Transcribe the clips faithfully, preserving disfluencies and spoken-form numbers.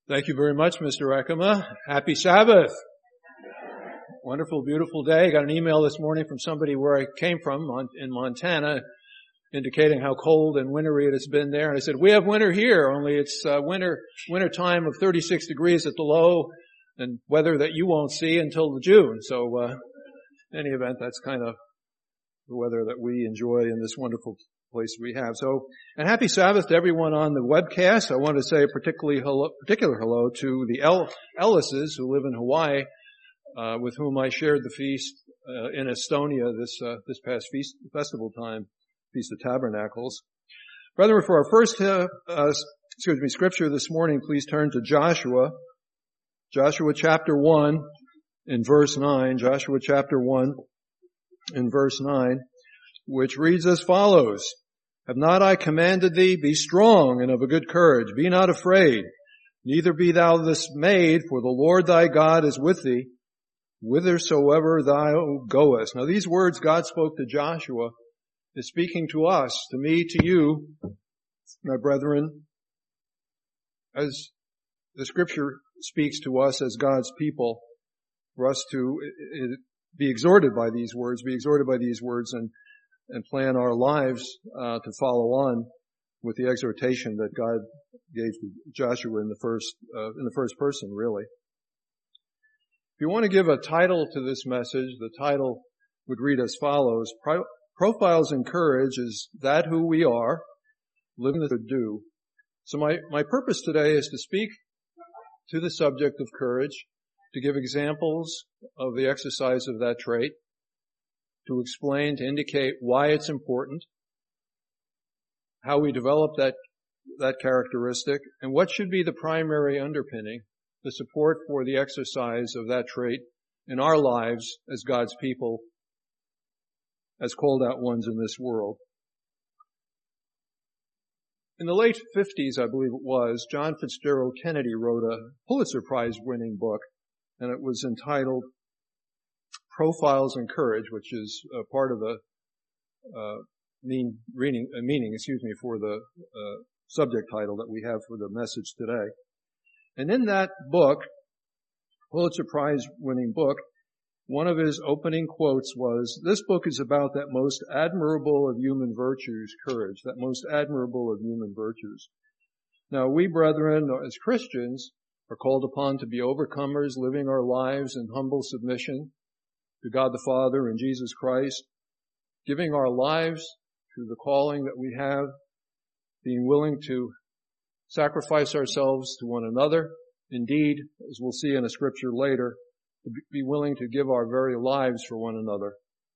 Thank you very much, Mister Ekema. Happy Sabbath. Wonderful, beautiful day. I got an email this morning from somebody where I came from in Montana indicating how cold and wintry it has been there. And I said, we have winter here, only it's uh, winter, winter time of thirty-six degrees at the low and weather that you won't see until June. So, uh, in any event, that's kind of the weather that we enjoy in this wonderful place we have. So, and happy Sabbath to everyone on the webcast. I want to say a particularly hello, particular hello to the El- Ellises who live in Hawaii, uh, with whom I shared the feast uh, in Estonia this uh, this past feast festival time, Feast of Tabernacles. Brethren, for our first uh, uh, excuse me scripture this morning, please turn to Joshua, Joshua chapter one, in verse nine. Joshua chapter one, in verse nine, which reads as follows. Have not I commanded thee, be strong and of a good courage, be not afraid, neither be thou dismayed, for the Lord thy God is with thee, whithersoever thou goest. Now these words God spoke to Joshua is speaking to us, to me, to you, my brethren, as the scripture speaks to us as God's people, for us to be exhorted by these words, be exhorted by these words and and plan our lives uh, to follow on with the exhortation that God gave to Joshua in the first uh, in the first person, really. If you want to give a title to this message, the title would read as follows: Pro- Profiles in Courage is that who we are, living the do. So my, my purpose today is to speak to the subject of courage, to give examples of the exercise of that trait, to explain, to indicate why it's important, how we develop that, that characteristic, and what should be the primary underpinning, the support for the exercise of that trait in our lives as God's people, as called out ones in this world. In the late fifties, I believe it was, John Fitzgerald Kennedy wrote a Pulitzer Prize winning book, and it was entitled Profiles in Courage, which is uh, part of the uh, mean, reading, uh, meaning, excuse me, for the uh, subject title that we have for the message today. And in that book, Pulitzer Prize-winning book, one of his opening quotes was, "This book is about that most admirable of human virtues, courage, that most admirable of human virtues." Now, we, brethren, as Christians, are called upon to be overcomers, living our lives in humble submission to God the Father and Jesus Christ, giving our lives to the calling that we have, being willing to sacrifice ourselves to one another. Indeed, as we'll see in a scripture later, to be willing to give our very lives for one another.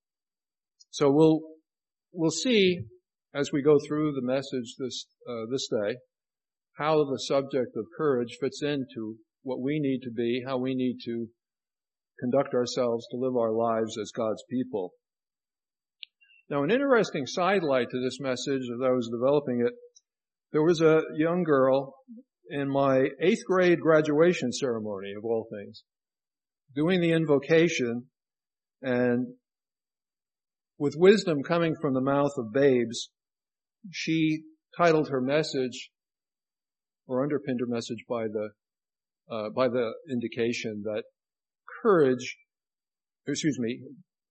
So we'll, we'll see as we go through the message this, uh, this day, how the subject of courage fits into what we need to be, how we need to conduct ourselves to live our lives as God's people. Now, an interesting sidelight to this message as I was developing it, there was a young girl in my eighth grade graduation ceremony, of all things, doing the invocation, and with wisdom coming from the mouth of babes, she titled her message, or underpinned her message by the, uh, by the indication that courage, excuse me,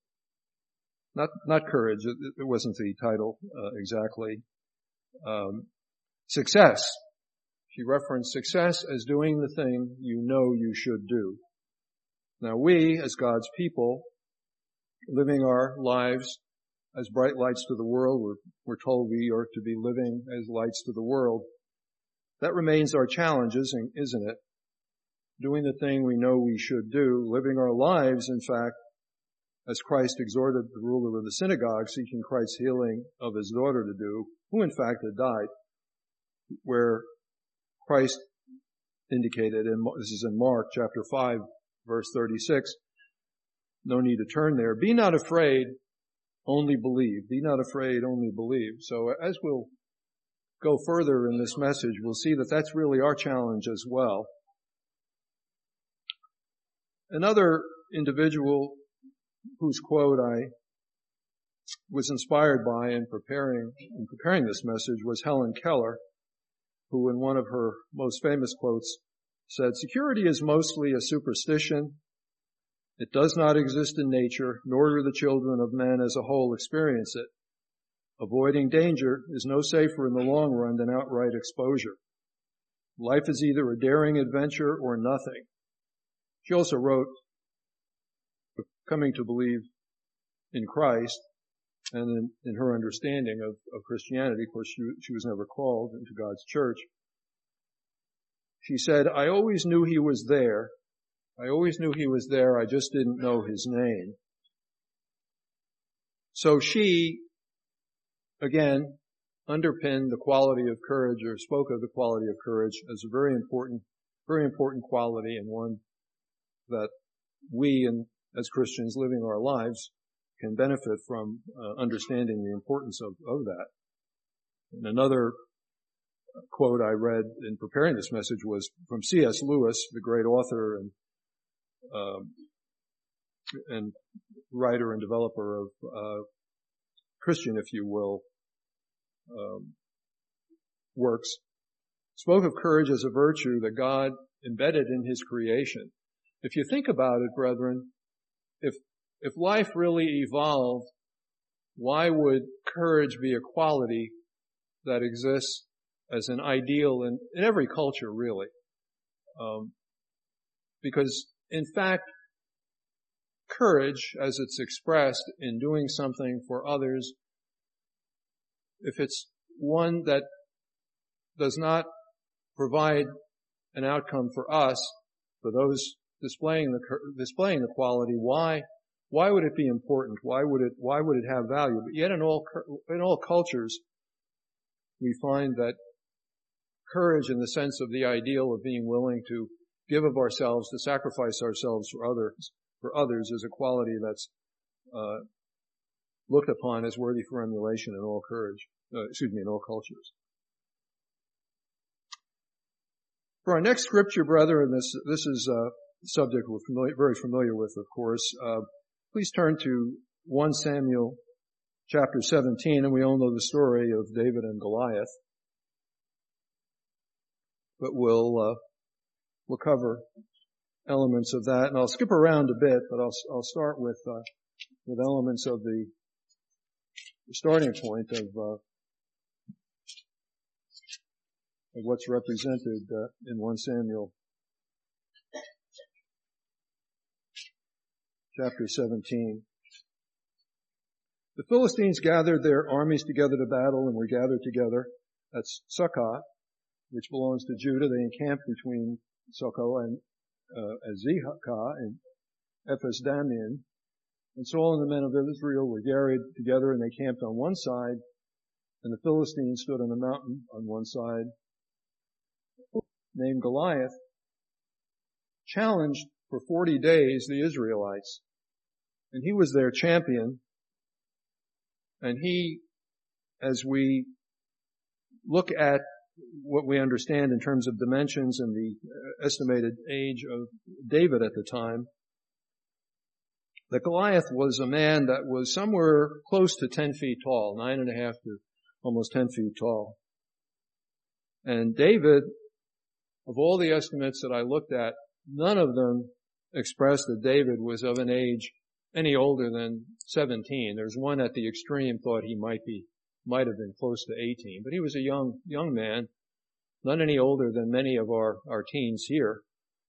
not, not courage, it, it wasn't the title, uh, exactly, um, success. She referenced success as doing the thing you know you should do. Now we, as God's people, living our lives as bright lights to the world, we're, we're told we are to be living as lights to the world. That remains our challenge, isn't, isn't it? Doing the thing we know we should do, living our lives, in fact, as Christ exhorted the ruler of the synagogue, seeking Christ's healing of his daughter to do, who in fact had died, where Christ indicated, and this is in Mark chapter five, verse thirty-six, no need to turn there, be not afraid, only believe. Be not afraid, only believe. So as we'll go further in this message, we'll see that that's really our challenge as well. Another individual whose quote I was inspired by in preparing in preparing this message was Helen Keller, who in one of her most famous quotes said, security is mostly a superstition. It does not exist in nature, nor do the children of men as a whole experience it. Avoiding danger is no safer in the long run than outright exposure. Life is either a daring adventure or nothing. She also wrote, coming to believe in Christ and in, in her understanding of, of Christianity, of course she, she was never called into God's church. She said, I always knew he was there. I always knew he was there. I just didn't know his name. So she, again, underpinned the quality of courage, or spoke of the quality of courage as a very important, very important quality, and one that we, and as Christians living our lives, can benefit from uh, understanding the importance of, of that. And another quote I read in preparing this message was from C S Lewis, the great author and um, and writer and developer of uh, Christian, if you will, um, works, spoke of courage as a virtue that God embedded in his creation. If you think about it, brethren, if if life really evolved, why would courage be a quality that exists as an ideal in, in every culture, really? Um, because, in fact, courage, as it's expressed in doing something for others, if it's one that does not provide an outcome for us, for those displaying the displaying the quality, why why would it be important? Why would it why would it have value? But yet, in all in all cultures, we find that courage, in the sense of the ideal of being willing to give of ourselves, to sacrifice ourselves for others, for others, is a quality that's uh, looked upon as worthy for emulation in all courage. Uh, excuse me, in all cultures. For our next scripture, brethren, this this is a subject we're familiar, very familiar with, of course. Uh, please turn to First Samuel chapter seventeen, and we all know the story of David and Goliath. But we'll uh, we'll cover elements of that, and I'll skip around a bit, but I'll I'll start with uh, with elements of the, the starting point of uh, of what's represented uh, in First Samuel chapter seventeen. The Philistines gathered their armies together to battle, and were gathered together at Succoth, which belongs to Judah. They encamped between Succoth and uh, Azekah and Ephes Dammim. And Saul and the men of Israel were gathered together, and they camped on one side, and the Philistines stood on the mountain on one side. Named Goliath challenged for forty days the Israelites, and he was their champion. And he, as we look at what we understand in terms of dimensions and the estimated age of David at the time, that Goliath was a man that was somewhere close to ten feet tall, nine and a half to almost ten feet tall. And David, of all the estimates that I looked at, none of them expressed that David was of an age any older than seventeen. There's one at the extreme thought he might be, might have been close to eighteen, but he was a young, young man, not any older than many of our, our teens here.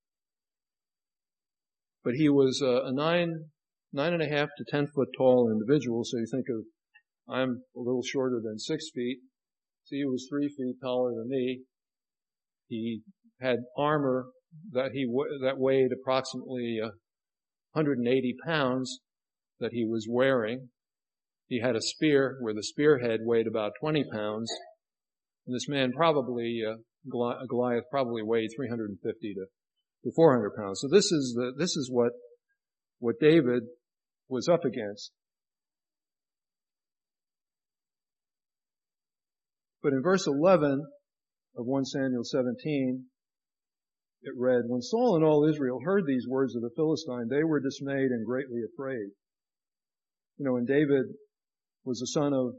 But he was a, a nine, nine and a half to ten foot tall individual. So you think of, I'm a little shorter than six feet. So he was three feet taller than me. He had armor that he that weighed approximately uh, one hundred eighty pounds that he was wearing. He had a spear where the spearhead weighed about twenty pounds. And this man probably, uh, Goliath probably weighed three hundred fifty to four hundred pounds. So this is the, this is what, what David was up against. But in verse eleven of First Samuel seventeen, it read, when Saul and all Israel heard these words of the Philistine, they were dismayed and greatly afraid. You know, when David was the son of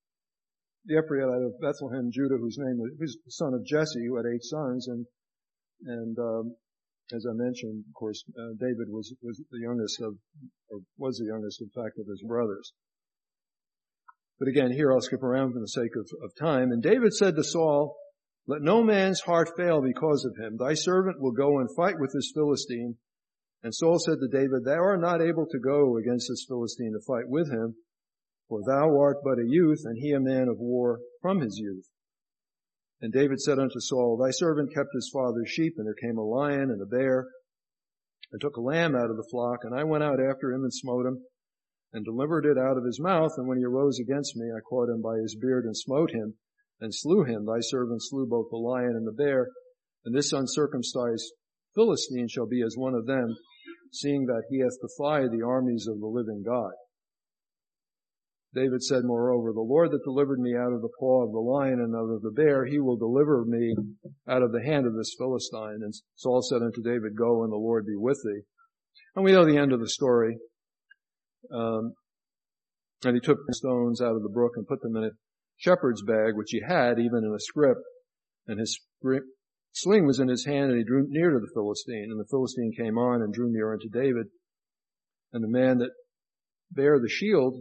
the Ephrathite of Bethlehem, Judah, whose name was, who's the son of Jesse, who had eight sons, and And um, as I mentioned, of course, uh, David was was the youngest of, or was the youngest, in fact, of his brothers. But again, here I'll skip around for the sake of, of time. And David said to Saul, "Let no man's heart fail because of him. Thy servant will go and fight with this Philistine." And Saul said to David, "Thou art not able to go against this Philistine to fight with him, for thou art but a youth, and he a man of war from his youth." And David said unto Saul, "Thy servant kept his father's sheep, and there came a lion and a bear, and took a lamb out of the flock, and I went out after him and smote him, and delivered it out of his mouth. And when he arose against me, I caught him by his beard and smote him, and slew him. Thy servant slew both the lion and the bear, and this uncircumcised Philistine shall be as one of them, seeing that he hath defied the armies of the living God." David said, moreover, "The Lord that delivered me out of the paw of the lion and out of the bear, he will deliver me out of the hand of this Philistine." And Saul said unto David, "Go, and the Lord be with thee." And we know the end of the story. Um, and he took the stones out of the brook and put them in a shepherd's bag, which he had, even in a scrip. And his sling was in his hand, and he drew near to the Philistine. And the Philistine came on and drew near unto David. And the man that bare the shield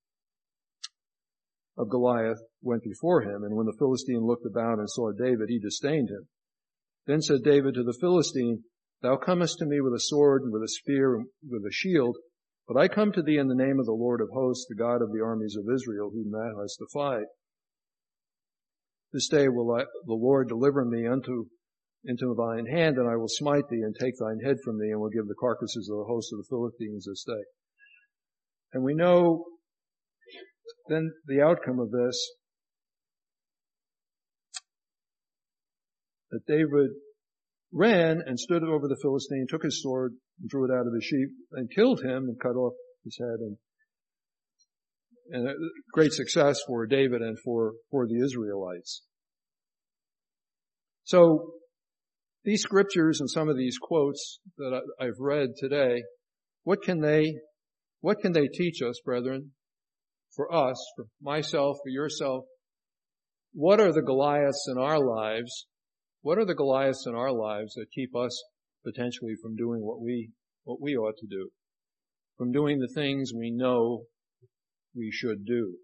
of Goliath went before him. And when the Philistine looked about and saw David, he disdained him. Then said David to the Philistine, "Thou comest to me with a sword and with a spear and with a shield, but I come to thee in the name of the Lord of hosts, the God of the armies of Israel, whom thou hast defied. This day will I, the Lord deliver me unto into thine hand, and I will smite thee and take thine head from thee, and will give the carcasses of the host of the Philistines this day." And we know then the outcome of this, that David ran and stood over the Philistine, took his sword, and drew it out of the sheath, and killed him and cut off his head. And, and a great success for David and for, for the Israelites. So these scriptures and some of these quotes that I, I've read today, what can they, what can they teach us, brethren? For us, for myself, for yourself, what are the Goliaths in our lives? What are the Goliaths in our lives that keep us potentially from doing what we, what we ought to do? From doing the things we know we should do?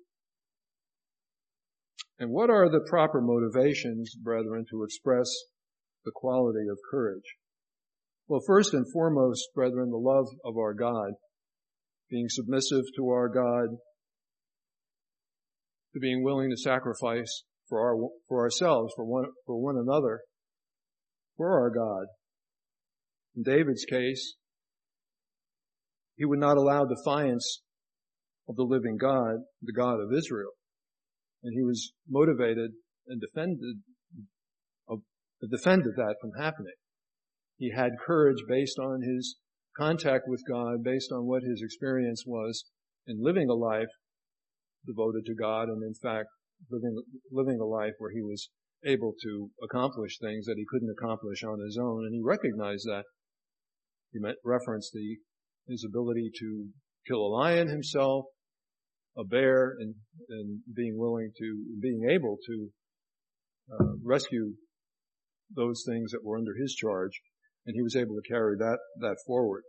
And what are the proper motivations, brethren, to express the quality of courage? Well, first and foremost, brethren, the love of our God, being submissive to our God, to being willing to sacrifice for our, for ourselves, for one, for one another, for our God. In David's case, he would not allow defiance of the living God, the God of Israel. And he was motivated and defended, uh, defended that from happening. He had courage based on his contact with God, based on what his experience was in living a life devoted to God, and in fact, living, living a life where he was able to accomplish things that he couldn't accomplish on his own, and he recognized that. He referenced the, his ability to kill a lion himself, a bear, and, and being willing to, being able to uh, rescue those things that were under his charge, and he was able to carry that, that forward.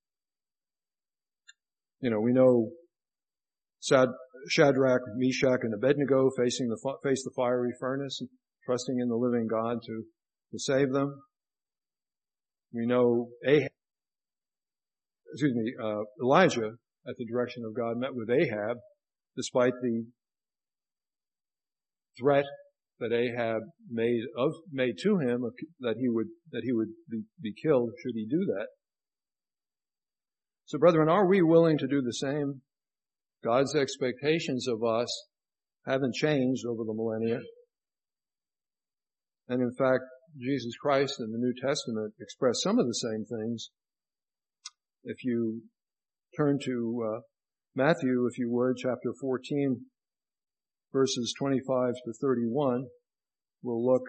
You know, we know Sad, Shadrach, Meshach, and Abednego facing the, face the fiery furnace, trusting in the living God to, to save them. We know Ahab, excuse me, uh, Elijah, at the direction of God, met with Ahab, despite the threat that Ahab made of, made to him that he would, that he would be, be killed should he do that. So brethren, are we willing to do the same? God's expectations of us haven't changed over the millennia. And in fact, Jesus Christ in the New Testament expressed some of the same things. If you turn to uh, Matthew, if you would, chapter fourteen, verses twenty-five to thirty-one, we'll look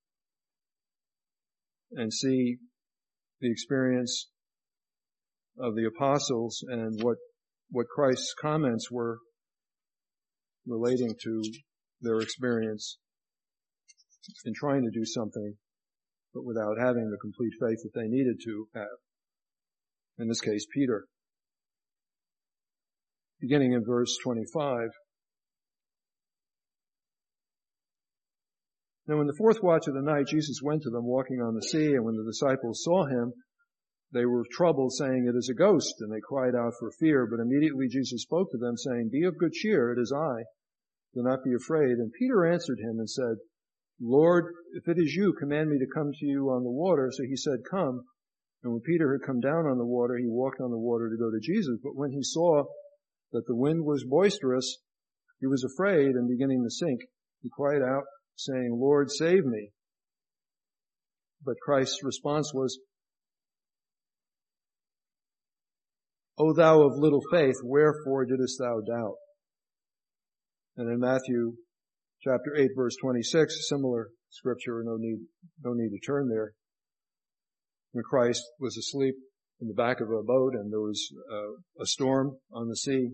and see the experience of the apostles and what what Christ's comments were relating to their experience in trying to do something but without having the complete faith that they needed to have. In this case, Peter. Beginning in verse twenty-five. Now in the fourth watch of the night, Jesus went to them walking on the sea, and when the disciples saw him, they were troubled, saying, "It is a ghost," and they cried out for fear. But immediately Jesus spoke to them, saying, "Be of good cheer, it is I. Do not be afraid." And Peter answered him and said, "Lord, if it is you, command me to come to you on the water." So he said, "Come." And when Peter had come down on the water, he walked on the water to go to Jesus. But when he saw that the wind was boisterous, he was afraid, and beginning to sink, he cried out, saying, "Lord, save me." But Christ's response was, "O thou of little faith, wherefore didst thou doubt?" And in Matthew chapter eight, verse twenty-six, similar scripture, no need, no need to turn there. When Christ was asleep in the back of a boat and there was uh, a storm on the sea,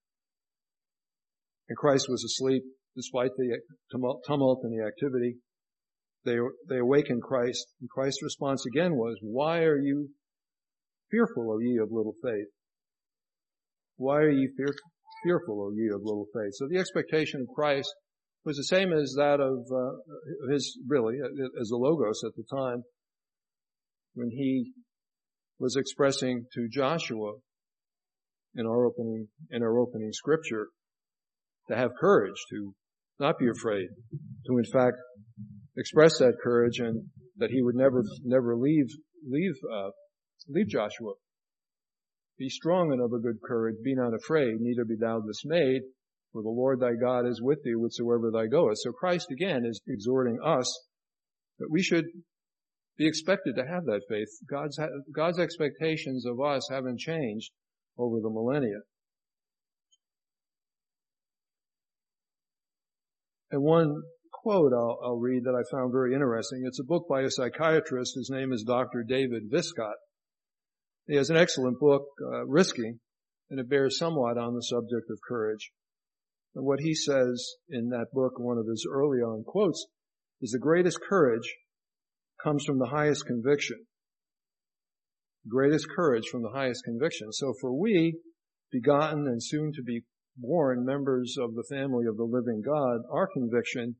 and Christ was asleep despite the tumult, tumult and the activity, they, they awakened Christ, and Christ's response again was, "Why are you fearful, O ye of little faith? Why are ye fear, fearful, O ye of little faith?" So the expectation of Christ was the same as that of uh, his, really, as the Logos at the time, when he was expressing to Joshua in our opening, in our opening scripture, to have courage, to not be afraid, to in fact express that courage, and that he would never, never leave, leave, uh, leave Joshua. "Be strong and of a good courage, be not afraid, neither be thou dismayed, for the Lord thy God is with thee whithersoever thou goest." So Christ again is exhorting us that we should be expected to have that faith. God's, God's expectations of us haven't changed over the millennia. And one quote I'll, I'll read that I found very interesting. It's a book by a psychiatrist. His name is Doctor David Viscott. He has an excellent book, uh, Risky, and it bears somewhat on the subject of courage. And what he says in that book, one of his early on quotes, is the greatest courage comes from the highest conviction. Greatest courage from the highest conviction. So for we, begotten and soon to be born members of the family of the living God, our conviction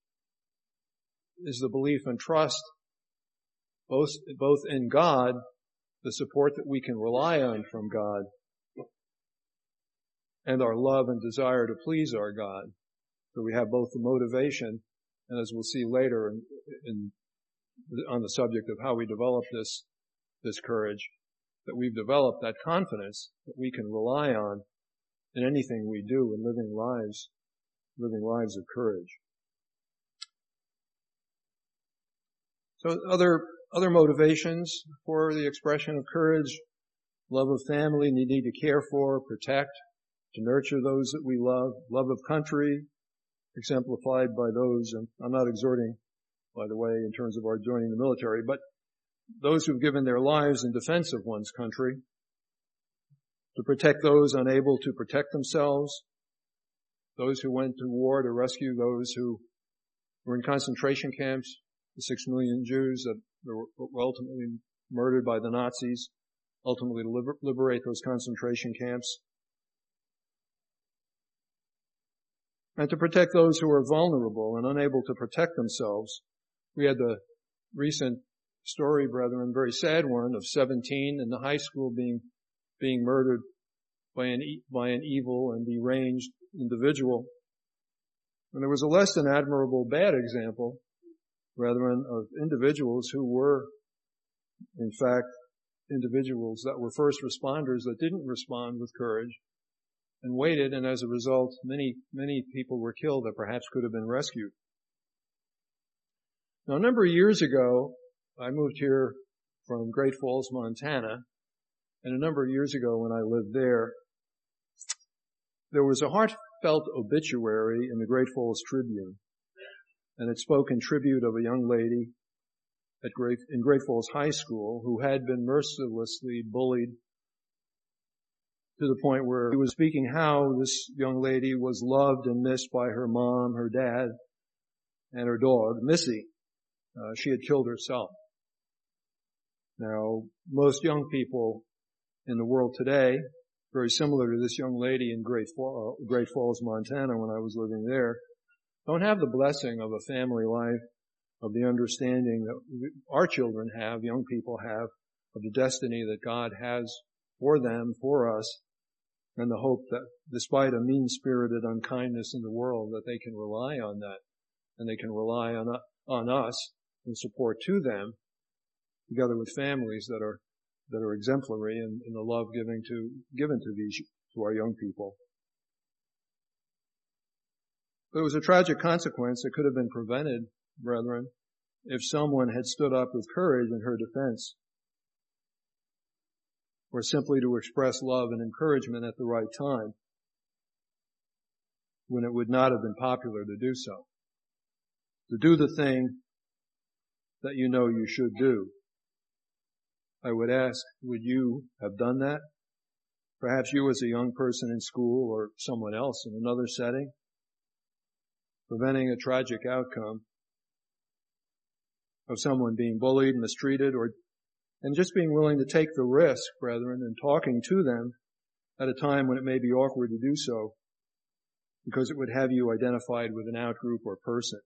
is the belief and trust both, both in God, the support that we can rely on from God, and our love and desire to please our God. So we have both the motivation, and as we'll see later in, in on the subject of how we develop this, this courage, that we've developed that confidence that we can rely on in anything we do in living lives, living lives of courage. So other, other motivations for the expression of courage: love of family, the need to care for, protect, to nurture those that we love, love of country, exemplified by those, and I'm not exhorting, by the way, in terms of our joining the military, but those who've given their lives in defense of one's country, to protect those unable to protect themselves, those who went to war to rescue those who were in concentration camps, the six million Jews that were ultimately murdered by the Nazis, ultimately to liber- liberate those concentration camps, and to protect those who are vulnerable and unable to protect themselves. We had the recent story, brethren, very sad one, of seventeen in the high school being being murdered by an by an evil and deranged individual. And there was a less than admirable bad example, brethren, of individuals who were, in fact, individuals that were first responders that didn't respond with courage and waited, and as a result, many, many people were killed that perhaps could have been rescued. Now, a number of years ago, I moved here from Great Falls, Montana, and a number of years ago when I lived there, there was a heartfelt obituary in the Great Falls Tribune, and it spoke in tribute of a young lady at Great, in Great Falls High School who had been mercilessly bullied to the point where he was speaking how this young lady was loved and missed by her mom, her dad, and her dog, Missy. uh, she had killed herself. Now, most young people in the world today, very similar to this young lady in Great, Fall, uh, Great Falls, Montana, when I was living there, don't have the blessing of a family life, of the understanding that our children have, young people have, of the destiny that God has for them, for us, and the hope that despite a mean-spirited unkindness in the world, that they can rely on that, and they can rely on, on us and support to them, together with families that are that are exemplary in, in the love giving to given to these to our young people. But it was a tragic consequence that could have been prevented, brethren, if someone had stood up with courage in her defense, or simply to express love and encouragement at the right time, when it would not have been popular to do so. To do the thing that you know you should do. I would ask, would you have done that? Perhaps you as a young person in school or someone else in another setting, preventing a tragic outcome of someone being bullied, mistreated, or and just being willing to take the risk, brethren, and talking to them at a time when it may be awkward to do so, because it would have you identified with an outgroup or person.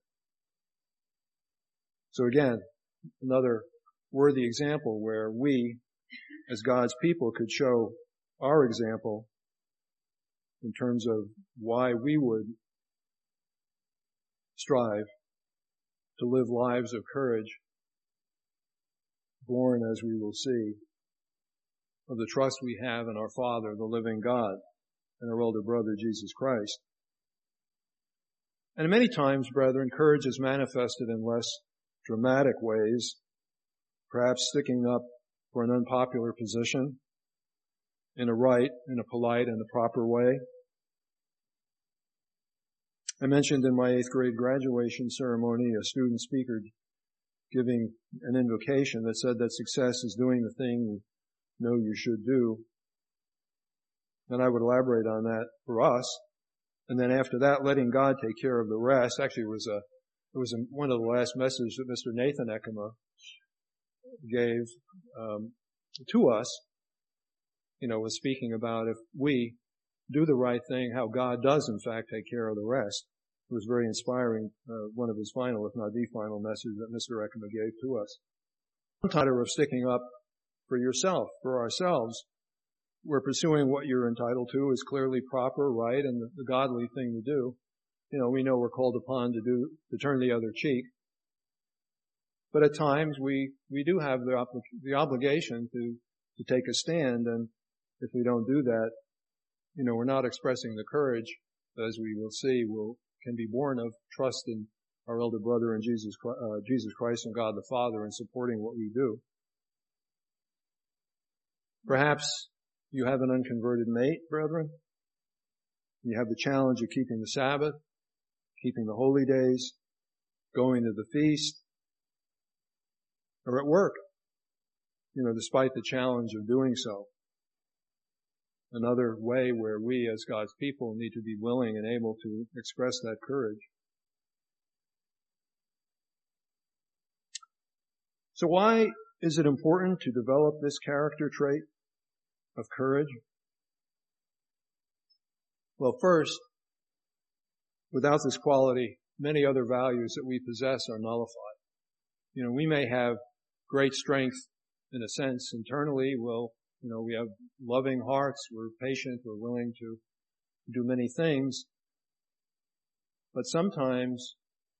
So again, another worthy example where we, as God's people, could show our example in terms of why we would strive to live lives of courage, born, as we will see, of the trust we have in our Father, the living God, and our elder brother, Jesus Christ. And many times, brethren, courage is manifested in less dramatic ways, perhaps sticking up for an unpopular position in a right, in a polite and a proper way. I mentioned in my eighth grade graduation ceremony a student speaker giving an invocation that said that success is doing the thing you know you should do. And I would elaborate on that for us. And then after that, letting God take care of the rest. Actually, it was a, it was a, one of the last messages that Mister Nathan Ekema gave um, to us, you know, was speaking about if we do the right thing, how God does, in fact, take care of the rest. It was very inspiring, uh, one of his final, if not the final message that Mister Ekema gave to us. One matter of sticking up for yourself, for ourselves, where pursuing what you're entitled to is clearly proper, right, and the, the godly thing to do. You know, we know we're called upon to do, to turn the other cheek. But at times we, we do have the, the obligation to, to take a stand, and if we don't do that, you know, we're not expressing the courage, as we will see, will, can be born of trust in our elder brother in Jesus, uh, Jesus Christ and God the Father in supporting what we do. Perhaps you have an unconverted mate, brethren. You have the challenge of keeping the Sabbath, keeping the holy days, going to the feast, or at work, you know, despite the challenge of doing so. Another way where we as God's people need to be willing and able to express that courage. So why is it important to develop this character trait of courage? Well, first, without this quality, many other values that we possess are nullified. You know, we may have great strength in a sense internally. We'll, you know, we have loving hearts. We're patient. We're willing to do many things. But sometimes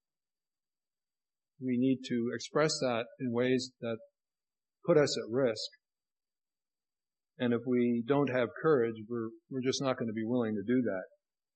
we need to express that in ways that put us at risk. And if we don't have courage, we're, we're just not going to be willing to do that.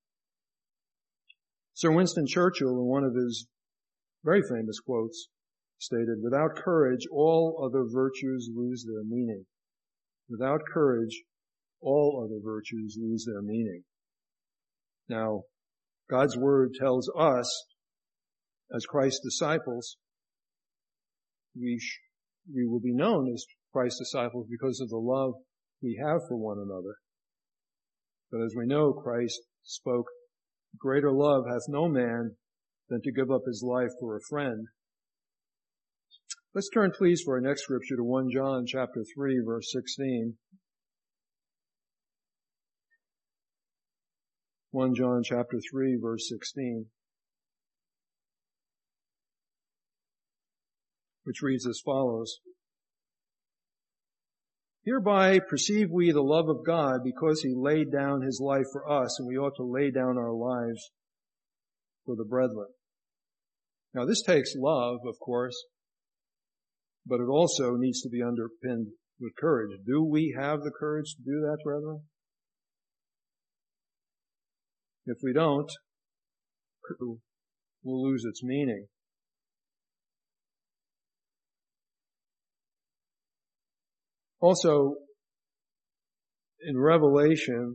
Sir Winston Churchill, in one of his very famous quotes, stated, "Without courage, all other virtues lose their meaning. Without courage, all other virtues lose their meaning." Now, God's Word tells us, as Christ's disciples, we sh- we will be known as Christ's disciples because of the love we have for one another. But as we know, Christ spoke, "Greater love hath no man than to give up his life for a friend." Let's turn, please, for our next scripture to First John chapter three, verse sixteen. First John chapter three, verse sixteen, which reads as follows. Hereby perceive we the love of God, because he laid down his life for us, and we ought to lay down our lives for the brethren. Now this takes love, of course, but it also needs to be underpinned with courage. Do we have the courage to do that, brethren? If we don't, we'll lose its meaning. Also, in Revelation,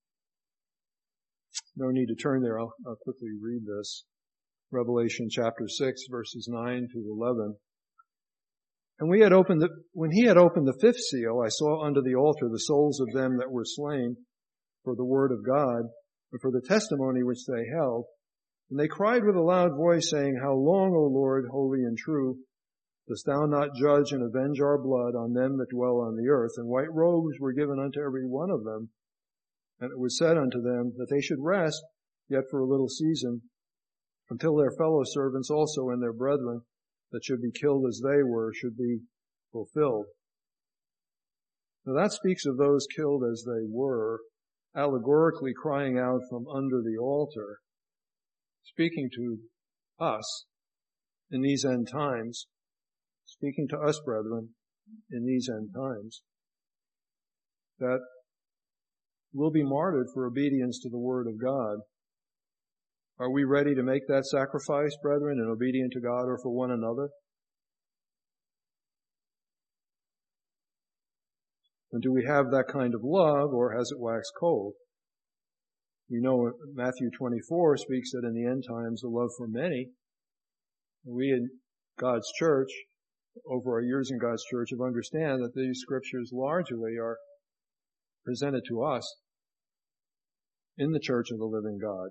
no need to turn there, I'll, I'll quickly read this. Revelation chapter six, verses nine to eleven. And we had opened the, when he had opened the fifth seal, I saw under the altar the souls of them that were slain for the word of God, and for the testimony which they held. And they cried with a loud voice, saying, How long, O Lord, holy and true, dost thou not judge and avenge our blood on them that dwell on the earth? And white robes were given unto every one of them. And it was said unto them that they should rest yet for a little season, until their fellow servants also and their brethren that should be killed as they were should be fulfilled. Now that speaks of those killed as they were, allegorically crying out from under the altar, speaking to us in these end times, speaking to us, brethren, in these end times, that we'll be martyred for obedience to the word of God. Are we ready to make that sacrifice, brethren, and obedient to God or for one another? And do we have that kind of love, or has it waxed cold? We know Matthew twenty-four speaks that in the end times the love for many. We in God's church, over our years in God's church, have understand that these scriptures largely are presented to us in the church of the living God.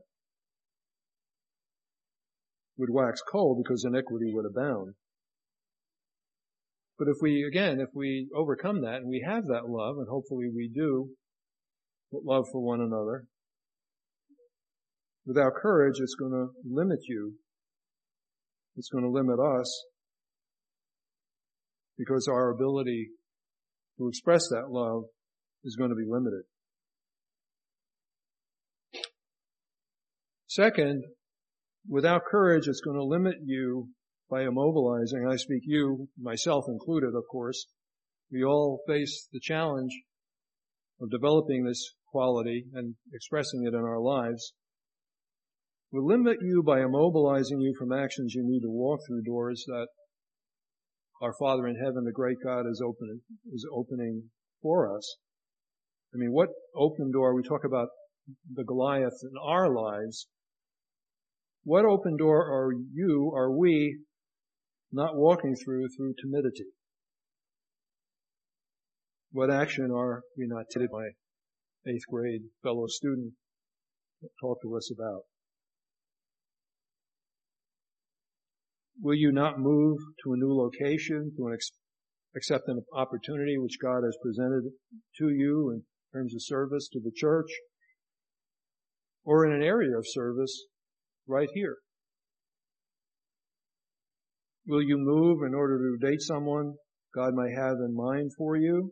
Would wax cold because iniquity would abound. But if we, again, if we overcome that and we have that love, and hopefully we do, love for one another, without courage, it's going to limit you. It's going to limit us, because our ability to express that love is going to be limited. Second, without courage, it's going to limit you by immobilizing. I speak you, myself included, of course. We all face the challenge of developing this quality and expressing it in our lives. Will limit you by immobilizing you from actions you need to walk through doors that our Father in heaven, the great God, is opening, is opening for us. I mean, what open door? We talk about the Goliath in our lives. What open door are you, are we, not walking through through timidity? What action are we not taking? My eighth grade fellow student talked to us about. Will you not move to a new location to an ex- accept an opportunity which God has presented to you in terms of service to the church, or in an area of service right here? Will you move in order to date someone God may have in mind for you?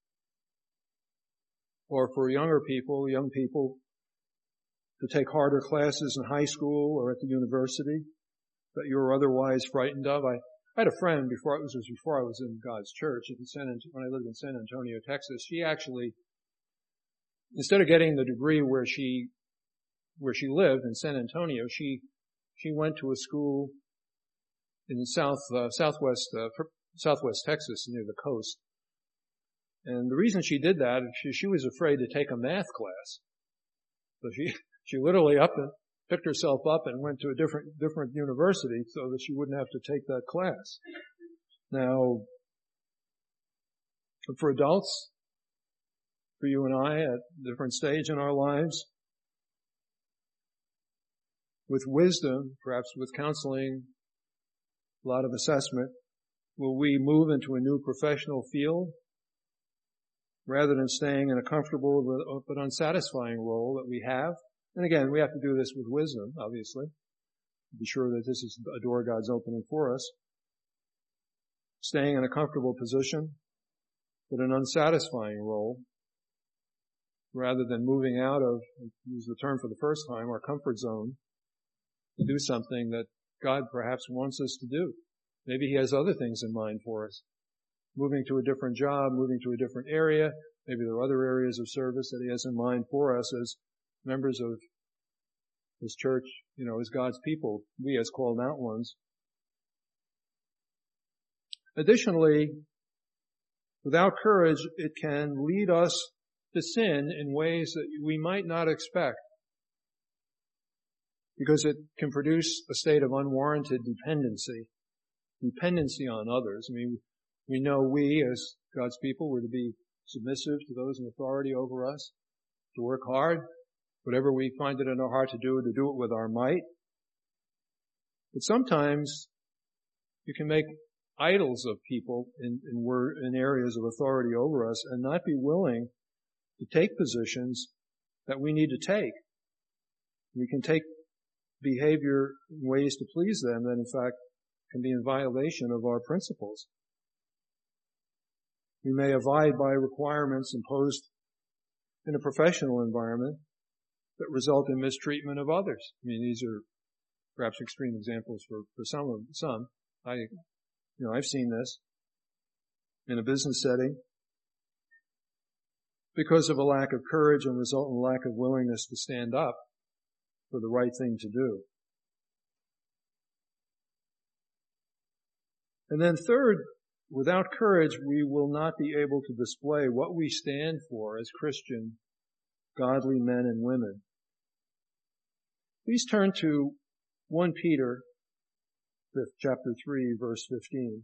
Or for younger people, young people, to take harder classes in high school or at the university that you were otherwise frightened of? I, I had a friend before, it was before I was in God's church, in San, when I lived in San Antonio, Texas. She actually, instead of getting the degree where she where she lived in San Antonio, she she went to a school in South uh, Southwest uh, Southwest Texas near the coast. And the reason she did that, she she was afraid to take a math class. So she she literally up and picked herself up and went to a different different university so that she wouldn't have to take that class. Now, for adults, for you and I at a different stage in our lives, with wisdom, perhaps with counseling, a lot of assessment, Will we move into a new professional field rather than staying in a comfortable but unsatisfying role that we have? And again, we have to do this with wisdom, obviously. Be sure that this is a door God's opening for us. Staying in a comfortable position but an unsatisfying role rather than moving out of, use the term for the first time, our comfort zone to do something that God perhaps wants us to do. Maybe He has other things in mind for us. Moving to a different job, moving to a different area. Maybe there are other areas of service that He has in mind for us as members of His church, you know, as God's people, we as called out ones. Additionally, without courage, it can lead us to sin in ways that we might not expect, because it can produce a state of unwarranted dependency, dependency on others. I mean, we know we as God's people were to be submissive to those in authority over us, to work hard, whatever we find it in our heart to do, to do it with our might. But sometimes you can make idols of people in, in, word, in areas of authority over us and not be willing to take positions that we need to take. We can take behavior in ways to please them that in fact can be in violation of our principles. We may abide by requirements imposed in a professional environment that result in mistreatment of others. I mean, these are perhaps extreme examples for, for some of some. I, you know, I've seen this in a business setting because of a lack of courage and resultant lack of willingness to stand up for the right thing to do. And then third, without courage, we will not be able to display what we stand for as Christian, godly men and women. Please turn to First Peter, chapter three, verse fifteen.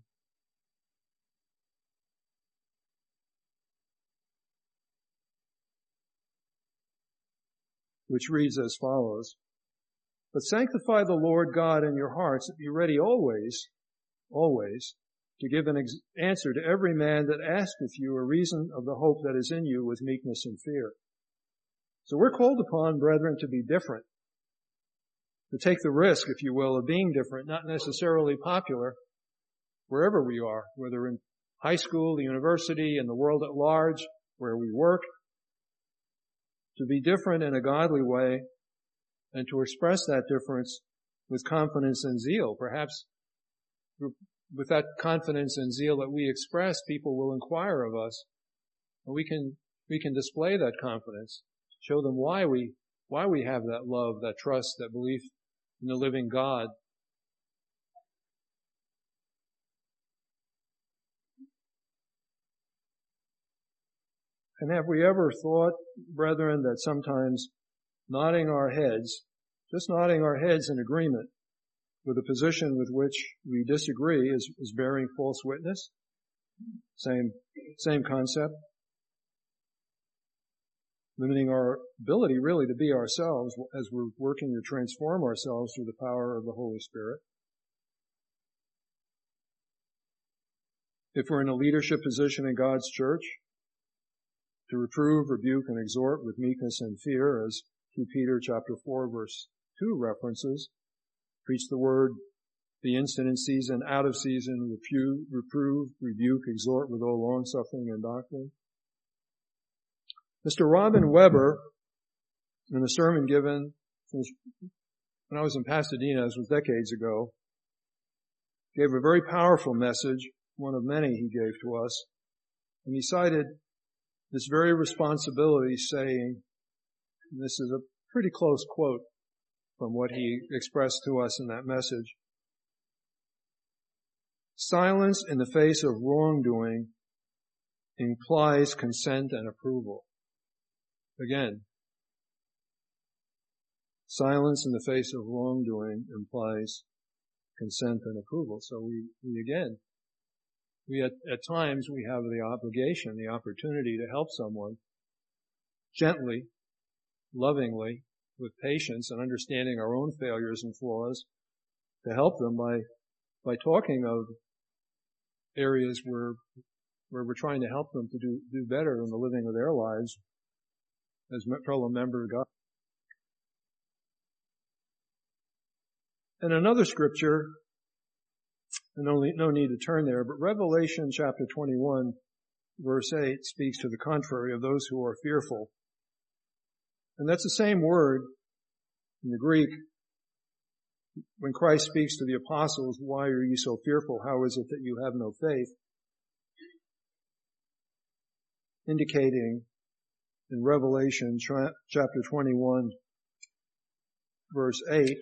Which reads as follows: But sanctify the Lord God in your hearts, and be ready always, always, to give an ex- answer to every man that asketh you a reason of the hope that is in you with meekness and fear. So we're called upon, brethren, to be different, to take the risk, if you will, of being different, not necessarily popular, wherever we are, whether in high school, the university, in the world at large, where we work, to be different in a godly way and to express that difference with confidence and zeal. Perhaps with that confidence and zeal that we express, people will inquire of us, and we can we can display that confidence, show them why we why we have that love, that trust, that belief in the living God. And have we ever thought, brethren, that sometimes nodding our heads, just nodding our heads in agreement with a position with which we disagree is, is bearing false witness? Same, same concept. Limiting our ability really to be ourselves as we're working to transform ourselves through the power of the Holy Spirit. If we're in a leadership position in God's church, to reprove, rebuke, and exhort with meekness and fear, as Second Peter chapter four, verse two references. Preach the word, be instant in season, out of season, reprove, reprove, rebuke, exhort with all long-suffering and doctrine. Mister Robin Weber, in a sermon given when I was in Pasadena, this was decades ago, gave a very powerful message, one of many he gave to us, and he cited this very responsibility, saying, and this is a pretty close quote from what he expressed to us in that message: silence in the face of wrongdoing implies consent and approval. Again, silence in the face of wrongdoing implies consent and approval. So we, we again, we at, at times we have the obligation, the opportunity to help someone gently, lovingly, with patience and understanding our own failures and flaws, to help them by, by talking of areas where where we're trying to help them to do, do better in the living of their lives as fellow member of God. And another scripture, and only, no need to turn there, but Revelation chapter twenty-one, verse eight speaks to the contrary of those who are fearful. And that's the same word in the Greek. When Christ speaks to the apostles, why are you so fearful? How is it that you have no faith? Indicating in Revelation chapter twenty-one, verse eight,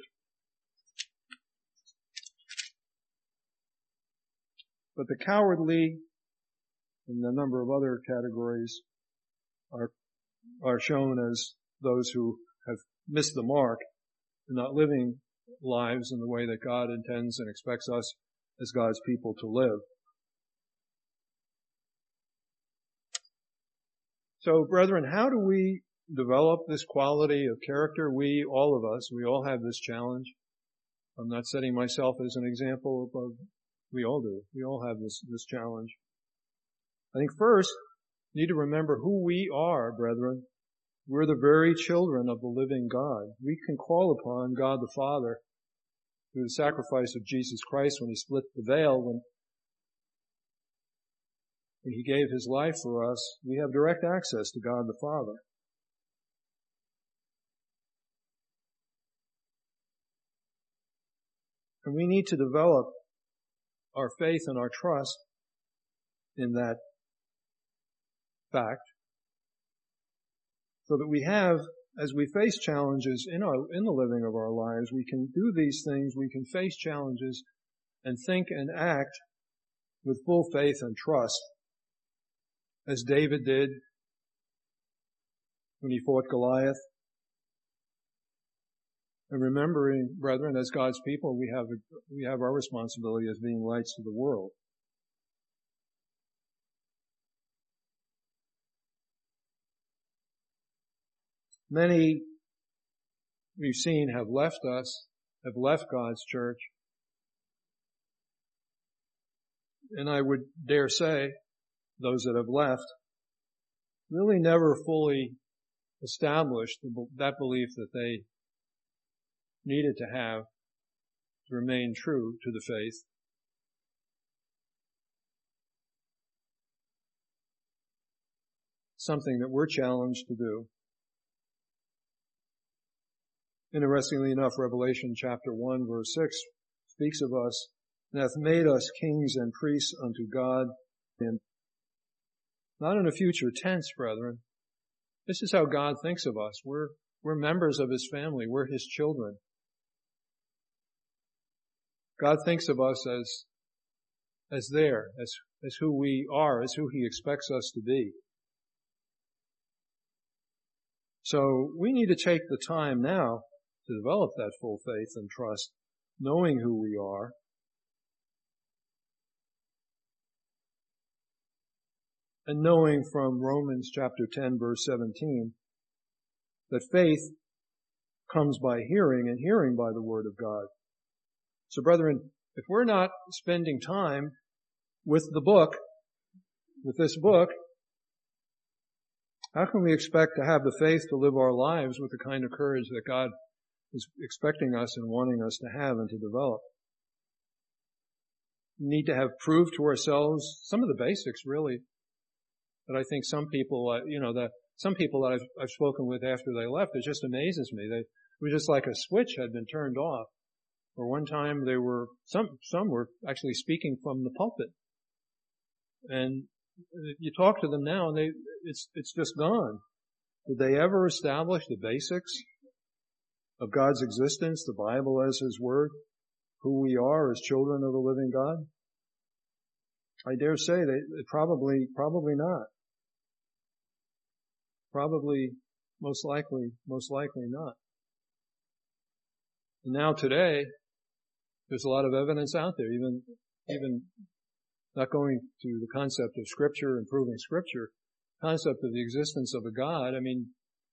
but the cowardly and a number of other categories are are shown as those who have missed the mark and not living lives in the way that God intends and expects us as God's people to live. So, brethren, how do we develop this quality of character? We, all of us, we all have this challenge. I'm not setting myself as an example of, we all do. We all have this, this challenge. I think first, we need to remember who we are, brethren. We're the very children of the living God. We can call upon God the Father through the sacrifice of Jesus Christ when He split the veil, when He gave His life for us. We have direct access to God the Father. And we need to develop our faith and our trust in that fact so that we have, as we face challenges in our, in the living of our lives, we can do these things, we can face challenges and think and act with full faith and trust, as David did when he fought Goliath. And remembering, brethren, as God's people, we have, we have our responsibility as being lights to the world. Many we've seen have left us, have left God's church. And I would dare say, those that have left really never fully established that belief that they needed to have to remain true to the faith. Something that we're challenged to do. Interestingly enough, Revelation chapter one, verse six speaks of us, and hath made us kings and priests unto God, and not in a future tense, brethren. This is how God thinks of us. We're, we're members of His family. We're His children. God thinks of us as, as there, as, as who we are, as who He expects us to be. So we need to take the time now to develop that full faith and trust, knowing who we are. And knowing from Romans chapter ten, verse seventeen, that faith comes by hearing, and hearing by the Word of God. So, brethren, if we're not spending time with the book, with this book, how can we expect to have the faith to live our lives with the kind of courage that God is expecting us and wanting us to have and to develop? We need to have proved to ourselves some of the basics, really, that I think some people, uh, you know, that some people that I've, I've spoken with after they left, it just amazes me. They, it was just like a switch had been turned off. Or one time they were, some, some were actually speaking from the pulpit. And you talk to them now and they, it's, it's just gone. Did they ever establish the basics of God's existence, the Bible as His Word, who we are as children of the living God? I dare say they, probably, probably not. Probably, most likely, most likely not. And now today, there's a lot of evidence out there, even, even not going to the concept of Scripture and proving Scripture, concept of the existence of a God. I mean,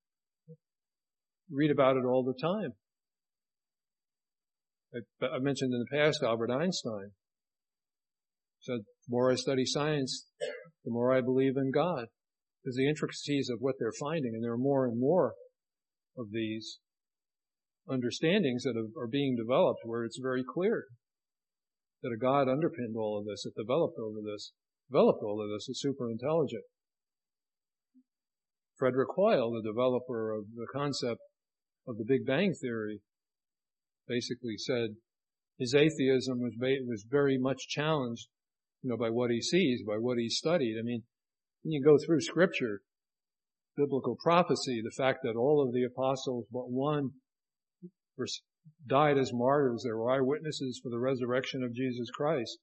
read about it all the time. I, I mentioned in the past Albert Einstein. Said, the more I study science, the more I believe in God. Because the intricacies of what they're finding, and there are more and more of these understandings that are being developed where it's very clear that a God underpinned all of this, that developed all of this, developed all of this, is super intelligent. Frederick Hoyle, the developer of the concept of the Big Bang Theory, basically said his atheism was was very much challenged, you know, by what he sees, by what he studied. I mean, when you go through Scripture, biblical prophecy, the fact that all of the apostles but one were, died as martyrs, they were eyewitnesses for the resurrection of Jesus Christ.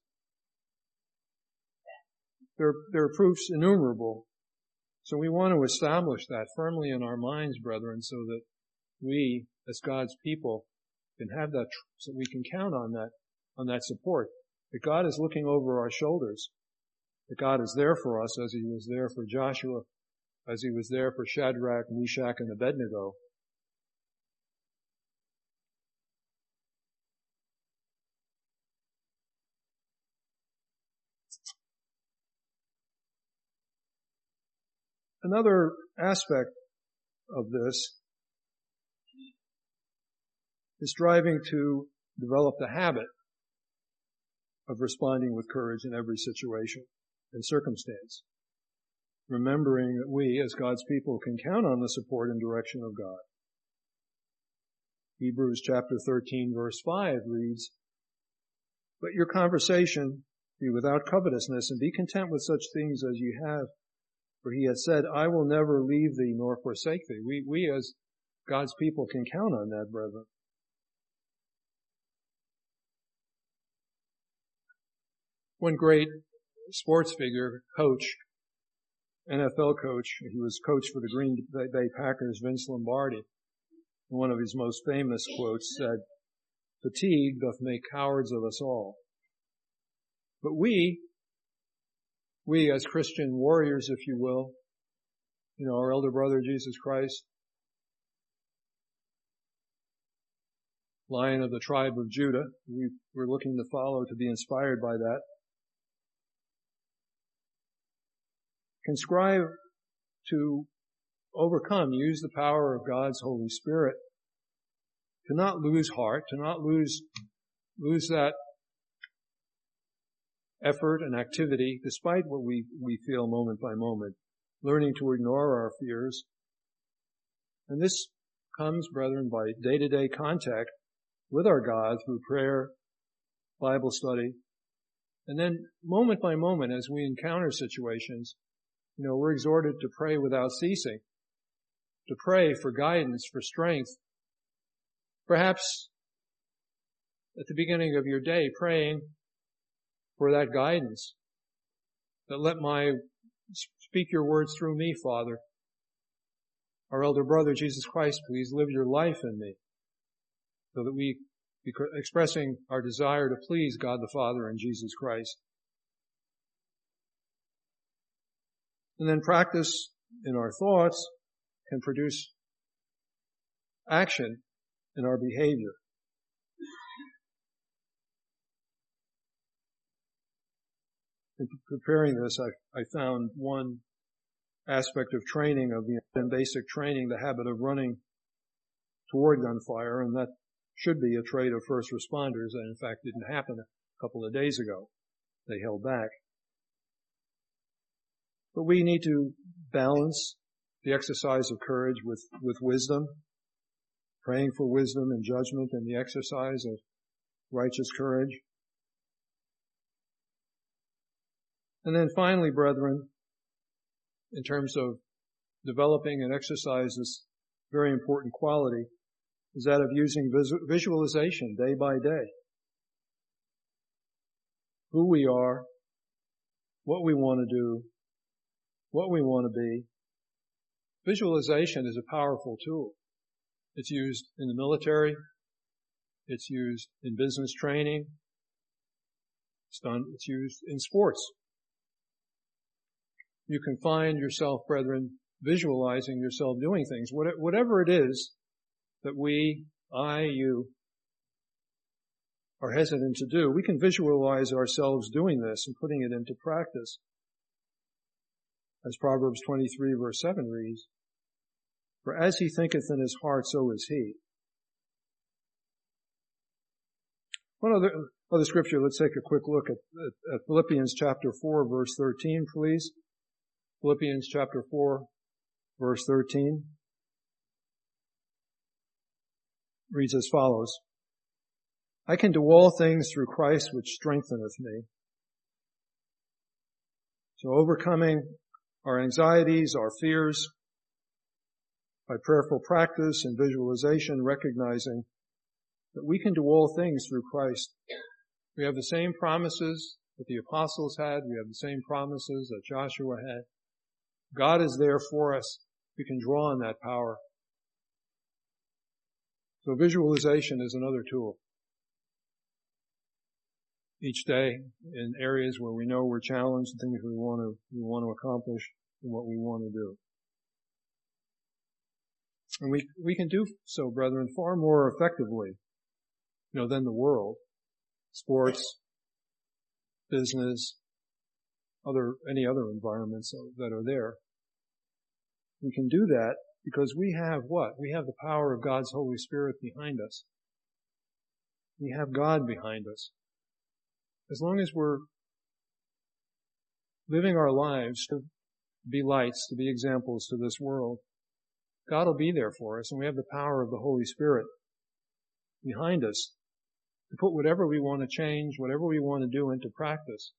There, there are proofs innumerable. So we want to establish that firmly in our minds, brethren, so that we, as God's people, can have that, so we can count on that, on that support. That God is looking over our shoulders. That God is there for us as He was there for Joshua, as He was there for Shadrach, Meshach, and Abednego. Another aspect of this is striving to develop the habit of responding with courage in every situation and circumstance, remembering that we, as God's people, can count on the support and direction of God. Hebrews chapter thirteen, verse five reads, "Let your conversation be without covetousness, and be content with such things as you have. For He has said, I will never leave thee nor forsake thee." We, we as God's people can count on that, brethren. One great sports figure, coach, N F L coach, he was coach for the Green Bay Packers, Vince Lombardi. One of his most famous quotes said, "Fatigue doth make cowards of us all." But we, we as Christian warriors, if you will, you know, our elder brother Jesus Christ, Lion of the tribe of Judah, we, we're looking to follow, to be inspired by that, can strive to overcome, use the power of God's Holy Spirit, to not lose heart, to not lose, lose that effort and activity, despite what we, we feel moment by moment, learning to ignore our fears. And this comes, brethren, by day-to-day contact with our God through prayer, Bible study, and then moment by moment as we encounter situations, you know, we're exhorted to pray without ceasing, to pray for guidance, for strength. Perhaps at the beginning of your day, praying for that guidance, that let my, speak your words through me, Father. Our elder brother, Jesus Christ, please live your life in me, so that we be expressing our desire to please God the Father and Jesus Christ. And then practice in our thoughts can produce action in our behavior. In preparing this, I, I found one aspect of training, of the basic training, the habit of running toward gunfire, and that should be a trait of first responders, and in fact didn't happen a couple of days ago. They held back. But we need to balance the exercise of courage with, with wisdom, praying for wisdom and judgment and the exercise of righteous courage. And then finally, brethren, in terms of developing and exercise this very important quality, is that of using visualization day by day. Who we are, what we want to do, what we want to be. Visualization is a powerful tool. It's used in the military. It's used in business training. It's done, it's used in sports. You can find yourself, brethren, visualizing yourself doing things. Whatever it is that we, I, you, are hesitant to do, we can visualize ourselves doing this and putting it into practice. As Proverbs twenty-three verse seven reads, "For as he thinketh in his heart, so is he." One other, other scripture, let's take a quick look at, at, at Philippians chapter four verse thirteen, please. Philippians chapter four verse thirteen reads as follows, "I can do all things through Christ which strengtheneth me." So overcoming our anxieties, our fears, by prayerful practice and visualization, recognizing that we can do all things through Christ. We have the same promises that the apostles had. We have the same promises that Joshua had. God is there for us. We can draw on that power. So visualization is another tool. Each day in areas where we know we're challenged, things we want to, we want to accomplish and what we want to do. And we, we can do so, brethren, far more effectively, you know, than the world. Sports, business, other, any other environments that are there. We can do that because we have what? We have the power of God's Holy Spirit behind us. We have God behind us. As long as we're living our lives to be lights, to be examples to this world, God will be there for us, and we have the power of the Holy Spirit behind us to put whatever we want to change, whatever we want to do into practice.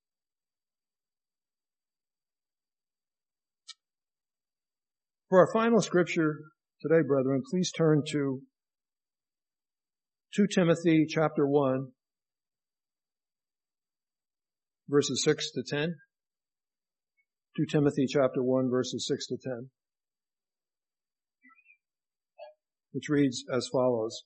For our final scripture today, brethren, please turn to Second Timothy chapter one, verses six to ten. Second Timothy chapter one, verses six to ten. Which reads as follows.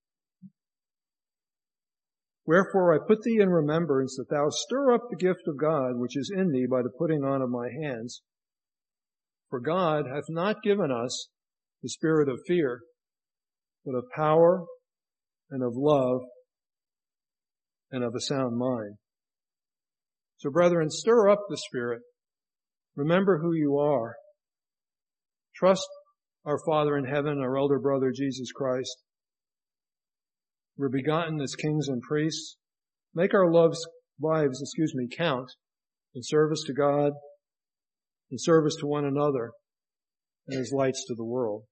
"Wherefore I put thee in remembrance that thou stir up the gift of God which is in thee by the putting on of my hands. For God hath not given us the spirit of fear, but of power and of love and of a sound mind." So brethren, stir up the Spirit. Remember who you are. Trust our Father in heaven, our elder brother, Jesus Christ. We're begotten as kings and priests. Make our loves, lives, excuse me, count in service to God, in service to one another, and as lights to the world.